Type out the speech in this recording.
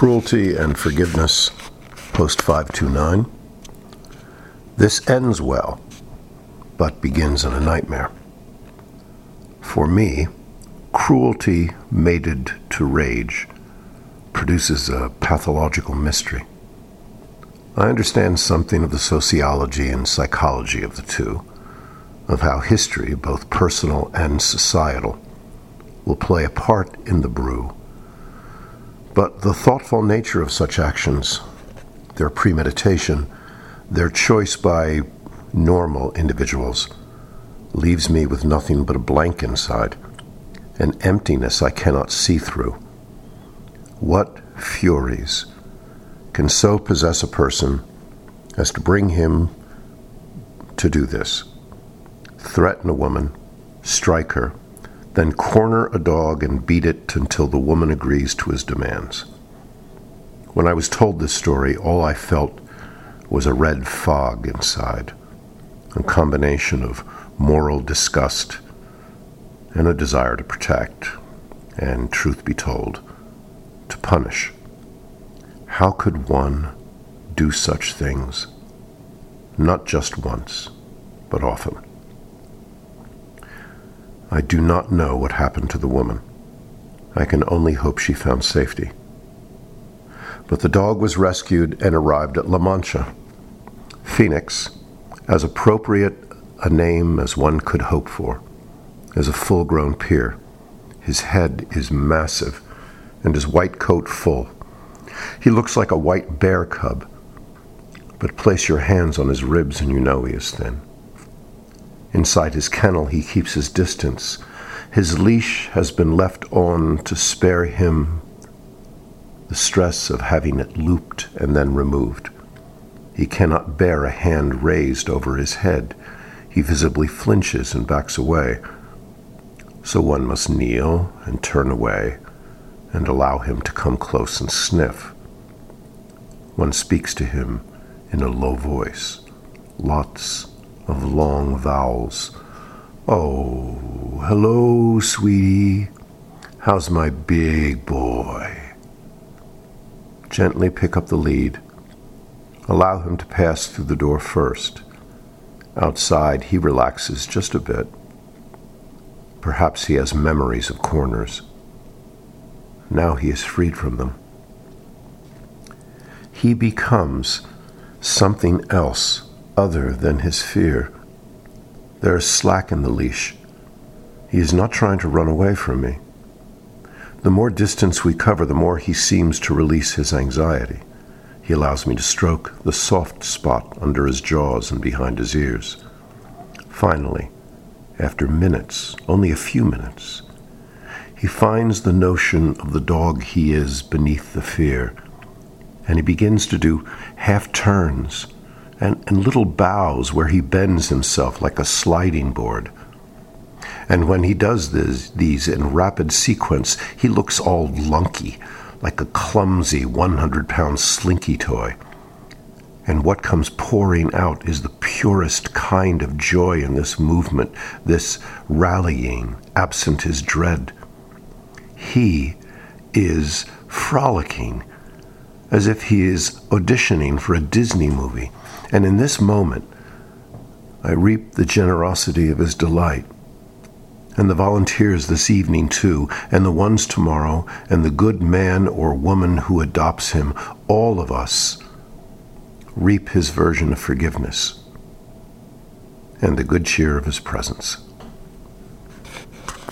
Cruelty and Forgiveness, Post 529. This ends well, but begins in a nightmare. For me, cruelty mated to rage produces a pathological mystery. I understand something of the sociology and psychology of the two, of how history, both personal and societal, will play a part in the brew. But the thoughtful nature of such actions, their premeditation, their choice by normal individuals, leaves me with nothing but a blank inside, an emptiness I cannot see through. What furies can so possess a person as to bring him to do this? Threaten a woman, strike her, then corner a dog and beat it until the woman agrees to his demands. When I was told this story, all I felt was a red fog inside, a combination of moral disgust and a desire to protect, and, truth be told, to punish. How could one do such things, not just once, but often? I do not know what happened to the woman. I can only hope she found safety. But the dog was rescued and arrived at La Mancha. Phoenix, as appropriate a name as one could hope for, is a full-grown peer. His head is massive and his white coat full. He looks like a white bear cub, but place your hands on his ribs and you know he is thin. Inside his kennel, he keeps his distance. His leash has been left on to spare him the stress of having it looped and then removed. He cannot bear a hand raised over his head. He visibly flinches and backs away. So one must kneel and turn away and allow him to come close and sniff. One speaks to him in a low voice, lots of long vowels. Oh, hello, sweetie. How's my big boy? Gently pick up the lead. Allow him to pass through the door first. Outside, he relaxes just a bit. Perhaps he has memories of corners. Now he is freed from them. He becomes something else other than his fear. There is slack in the leash. He is not trying to run away from me. The more distance we cover, the more he seems to release his anxiety. He allows me to stroke the soft spot under his jaws and behind his ears. Finally, after minutes, only a few minutes, he finds the notion of the dog he is beneath the fear, and he begins to do half-turns and little bows where he bends himself like a sliding board. And when he does these in rapid sequence, he looks all lunky, like a clumsy 100-pound slinky toy. And what comes pouring out is the purest kind of joy in this movement, this rallying, absent his dread. He is frolicking, as if he is auditioning for a Disney movie. And in this moment, I reap the generosity of his delight. And the volunteers this evening, too, and the ones tomorrow, and the good man or woman who adopts him, all of us reap his version of forgiveness and the good cheer of his presence.